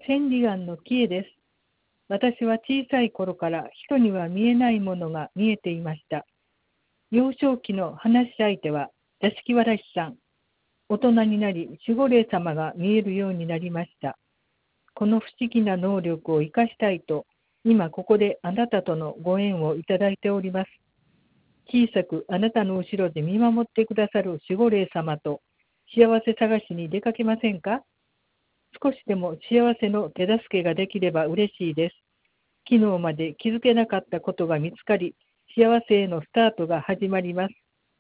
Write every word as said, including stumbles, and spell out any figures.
千里眼のキエです。私は小さい頃から人には見えないものが見えていました。幼少期の話し相手は座敷わらしさん。大人になり守護霊様が見えるようになりました。この不思議な能力を生かしたいと、今ここであなたとのご縁をいただいております。小さくあなたの後ろで見守ってくださる守護霊様と幸せ探しに出かけませんか？少しでも幸せの手助けができれば嬉しいです。昨日まで気づけなかったことが見つかり、幸せへのスタートが始まります。